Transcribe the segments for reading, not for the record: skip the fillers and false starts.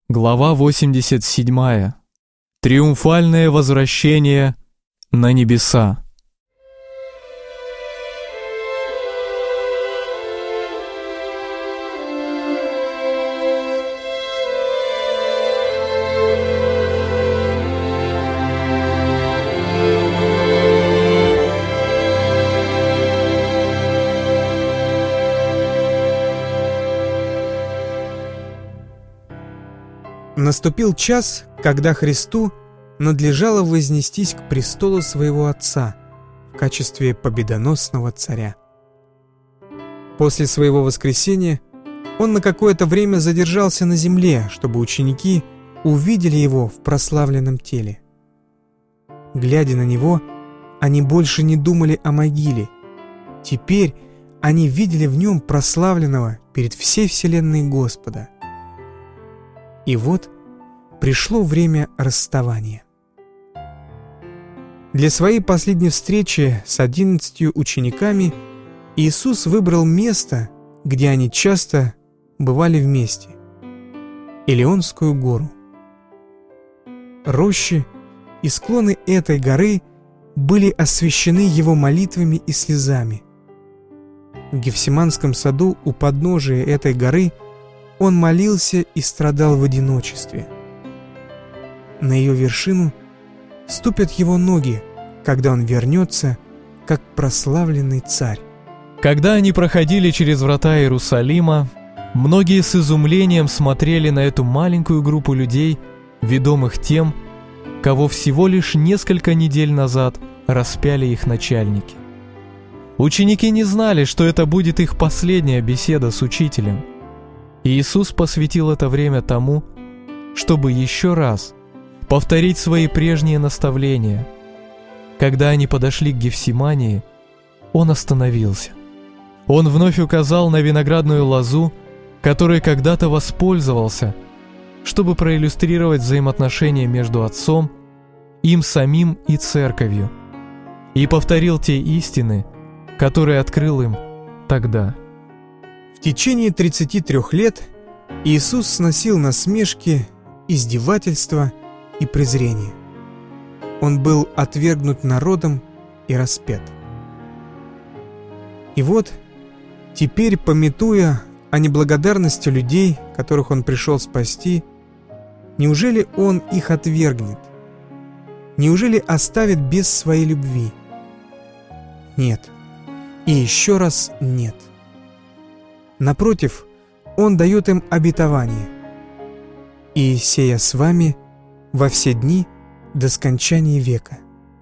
Глава 87. Триумфальное возвращение на небеса. Наступил час, когда Христу надлежало вознестись к престолу своего Отца в качестве победоносного царя. После своего воскресения он на какое-то время задержался на земле, чтобы ученики увидели его в прославленном теле. Глядя на него, они больше не думали о могиле. Теперь они видели в нем прославленного перед всей вселенной Господа. И вот пришло время расставания. Для своей последней встречи с 11 учениками Иисус выбрал место, где они часто бывали вместе – Илионскую гору. Рощи и склоны этой горы были освящены его молитвами и слезами. В Гефсиманском саду у подножия этой горы он молился и страдал в одиночестве. На ее вершину ступят его ноги, когда он вернется, как прославленный царь. Когда они проходили через врата Иерусалима, многие с изумлением смотрели на эту маленькую группу людей, ведомых тем, кого всего лишь несколько недель назад распяли их начальники. Ученики не знали, что это будет их последняя беседа с учителем. И Иисус посвятил это время тому, чтобы еще раз повторить свои прежние наставления. Когда они подошли к Гефсимании, он остановился. Он вновь указал на виноградную лозу, которой когда-то воспользовался, чтобы проиллюстрировать взаимоотношения между Отцом, им самим и Церковью, и повторил те истины, которые открыл им тогда. В течение 33 лет Иисус сносил насмешки, издевательства и презрение. Он был отвергнут народом и распят. И вот, теперь, памятуя о неблагодарности людей, которых Он пришел спасти, неужели Он их отвергнет? Неужели оставит без своей любви? Нет. И еще раз нет. Напротив, Он дает им обетование: «И сея с вами во все дни до скончания века».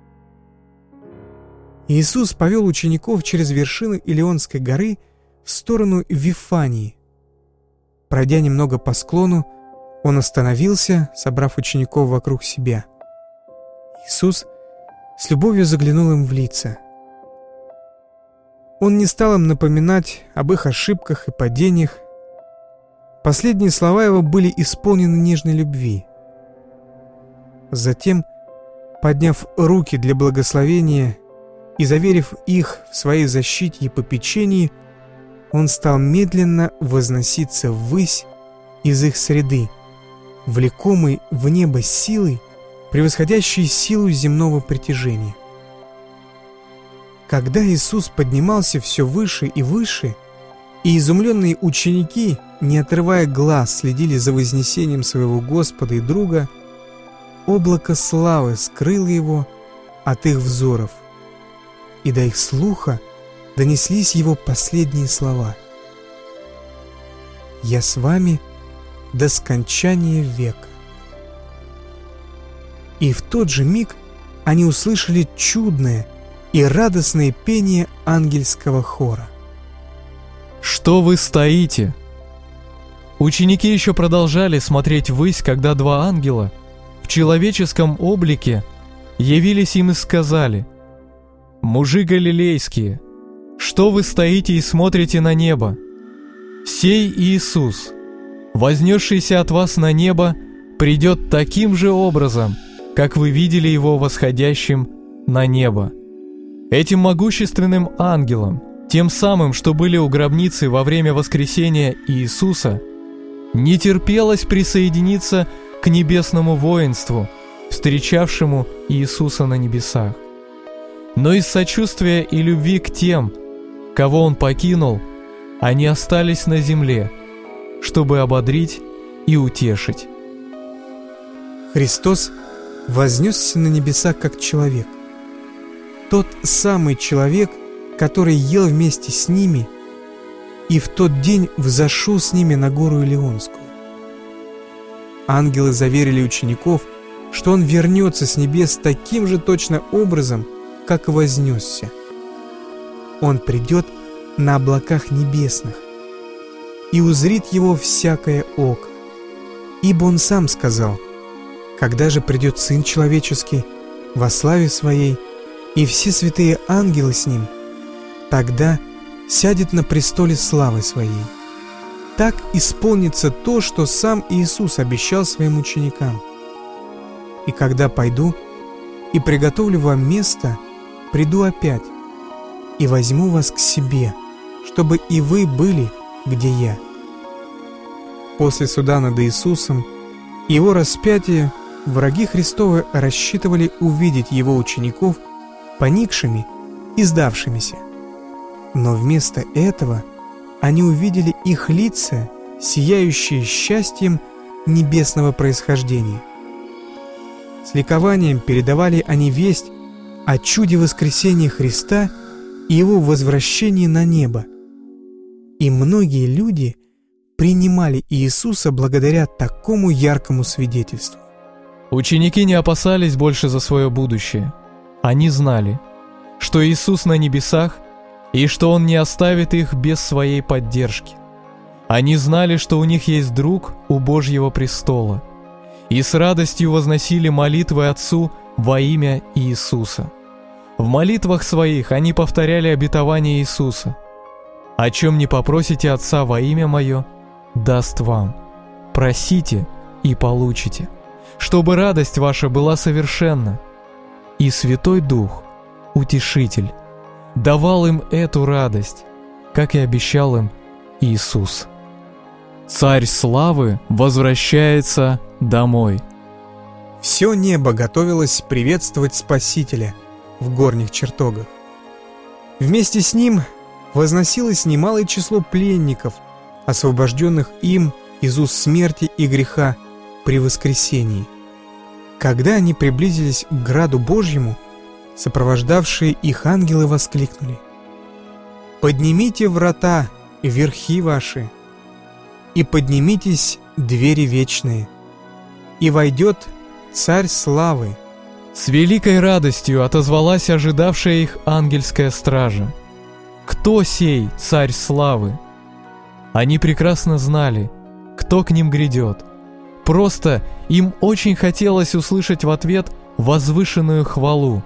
Иисус повел учеников через вершины Илионской горы в сторону Вифании. Пройдя немного по склону, Он остановился, собрав учеников вокруг себя. Иисус с любовью заглянул им в лица. Он не стал им напоминать об их ошибках и падениях. Последние слова его были исполнены нежной любви. Затем, подняв руки для благословения и заверив их в своей защите и попечении, он стал медленно возноситься ввысь из их среды, влекомый в небо силой, превосходящей силу земного притяжения. Когда Иисус поднимался все выше и выше, и изумленные ученики, не отрывая глаз, следили за вознесением своего Господа и друга, облако славы скрыло его от их взоров, и до их слуха донеслись его последние слова: «Я с вами до скончания века». И в тот же миг они услышали чудное и радостное пение ангельского хора. «Что вы стоите?» Ученики еще продолжали смотреть ввысь, когда два ангела в человеческом облике явились им и сказали: «Мужи галилейские, что вы стоите и смотрите на небо? Сей Иисус, вознесшийся от вас на небо, придет таким же образом, как вы видели его восходящим на небо». Этим могущественным ангелом, тем самым, что были у гробницы во время воскресения Иисуса, Не терпелось присоединиться к небесному воинству, встречавшему Иисуса на небесах. Но из сочувствия и любви к тем, кого Он покинул, они остались на земле, чтобы ободрить и утешить. Христос вознесся на небеса как человек. Тот самый человек, который ел вместе с ними и в тот день взошел с ними на гору Илионскую. Ангелы заверили учеников, что Он вернется с небес таким же точно образом, как и вознесся. Он придет на облаках небесных, и узрит Его всякое око. Ибо Он сам сказал: «Когда же придет Сын Человеческий во славе Своей, и все святые ангелы с Ним, тогда сядет на престоле славы Своей». Так исполнится то, что сам Иисус обещал Своим ученикам. «И когда пойду и приготовлю вам место, приду опять и возьму вас к себе, чтобы и вы были, где Я». После суда над Иисусом и Его распятия враги Христовы рассчитывали увидеть Его учеников поникшими и сдавшимися. Но вместо этого они увидели их лица, сияющие счастьем небесного происхождения. С ликованием передавали они весть о чуде воскресения Христа и Его возвращении на небо. И многие люди принимали Иисуса благодаря такому яркому свидетельству. Ученики не опасались больше за свое будущее. Они знали, что Иисус на небесах и что Он не оставит их без своей поддержки. Они знали, что у них есть друг у Божьего престола, и с радостью возносили молитвы Отцу во имя Иисуса. В молитвах своих они повторяли обетование Иисуса: «О чем не попросите Отца во имя Мое, даст вам. Просите и получите, чтобы радость ваша была совершенна». И Святой Дух, Утешитель, давал им эту радость, как и обещал им Иисус. Царь славы возвращается домой. Все небо готовилось приветствовать Спасителя в горних чертогах. Вместе с Ним возносилось немалое число пленников, освобожденных им из уз смерти и греха при воскресении. Когда они приблизились к граду Божьему, сопровождавшие их ангелы воскликнули: «Поднимите врата, верхи ваши, и поднимитесь двери вечные, и войдет Царь славы». С великой радостью отозвалась ожидавшая их ангельская стража. Кто сей Царь славы? Они прекрасно знали, кто к ним грядет. Просто им очень хотелось услышать в ответ возвышенную хвалу.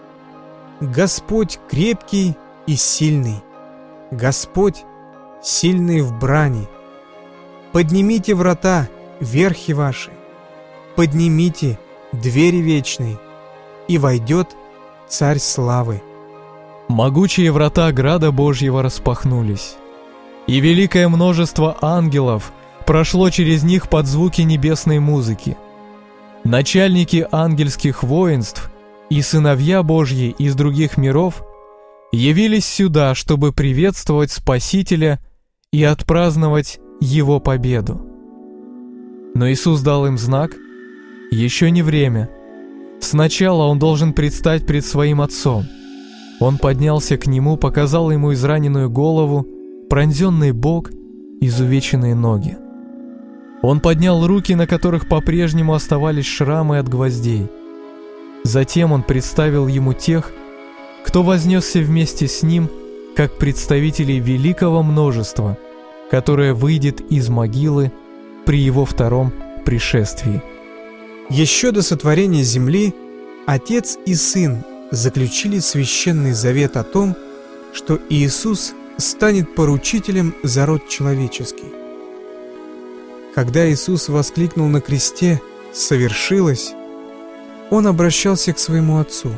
«Господь крепкий и сильный, Господь сильный в брани. Поднимите врата, верхи ваши, поднимите двери вечные, и войдет Царь славы». Могучие врата града Божьего распахнулись, и великое множество ангелов прошло через них под звуки небесной музыки. Начальники ангельских воинств и сыновья Божьи из других миров явились сюда, чтобы приветствовать Спасителя и отпраздновать Его победу. Но Иисус дал им знак: еще не время. Сначала Он должен предстать пред Своим Отцом. Он поднялся к Нему, показал Ему израненную голову, пронзенный бок, изувеченные ноги. Он поднял руки, на которых по-прежнему оставались шрамы от гвоздей. Затем Он представил Ему тех, кто вознесся вместе с Ним, как представителей великого множества, которое выйдет из могилы при Его втором пришествии. Еще до сотворения земли Отец и Сын заключили священный завет о том, что Иисус станет поручителем за род человеческий. Когда Иисус воскликнул на кресте «Совершилось!», Он обращался к Своему Отцу.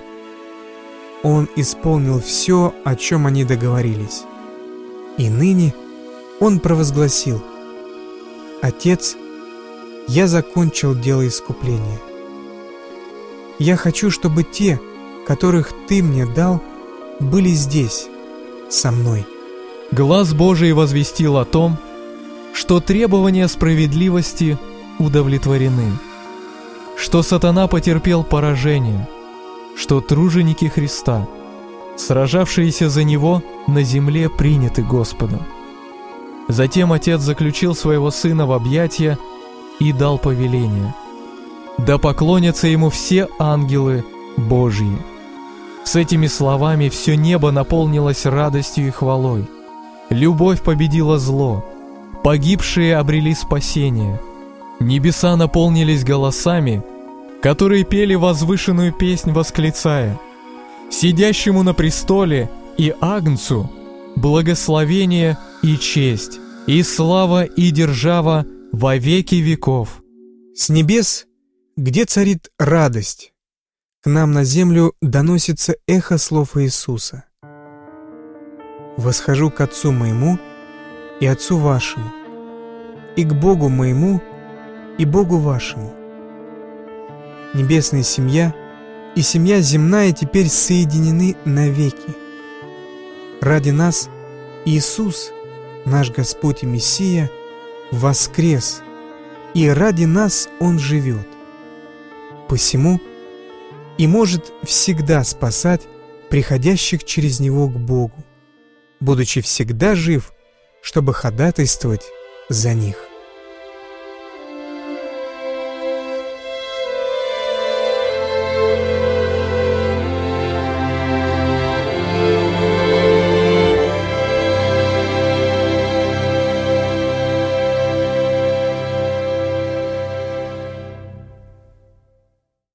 Он исполнил все, о чем они договорились. И ныне Он провозгласил: Отец, я закончил дело искупления. Я хочу, чтобы те, которых Ты мне дал, были здесь, со мной». Глас Божий возвестил о том, что требования справедливости удовлетворены, что сатана потерпел поражение, что труженики Христа, сражавшиеся за Него на земле, приняты Господом. Затем Отец заключил своего Сына в объятия и дал повеление: «Да поклонятся Ему все ангелы Божьи». С этими словами все небо наполнилось радостью и хвалой. Любовь победила зло, погибшие обрели спасение. Небеса наполнились голосами, которые пели возвышенную песнь, восклицая: «Сидящему на престоле и Агнцу благословение и честь, и слава, и держава во веки веков». С небес, где царит радость, к нам на землю доносится эхо слов Иисуса: «Восхожу к Отцу моему и Отцу вашему, и к Богу моему и Богу вашему». Небесная семья и семья земная теперь соединены навеки. Ради нас Иисус, наш Господь и Мессия, воскрес, и ради нас Он живет. Посему и может всегда спасать приходящих через Него к Богу, будучи всегда жив, чтобы ходатайствовать за них.